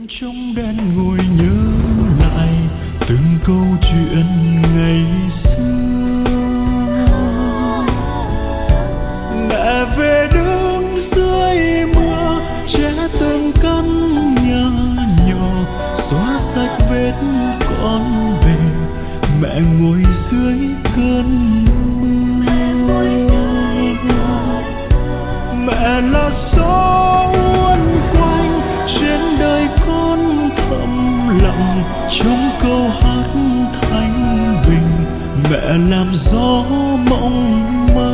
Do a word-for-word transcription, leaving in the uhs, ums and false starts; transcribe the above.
trong đêm ngồi nhớ lại từng câu chuyện ngày xưa. Mẹ về đứng dưới mưa che từng căn nhà nhỏ, xóa sạch vết con về. Mẹ ngồi dưới cơn mưa, mẹ là gió uốn quanh trên đời con thầm lặng trong câu hát thanh bình. Mẹ làm gió mộng mơ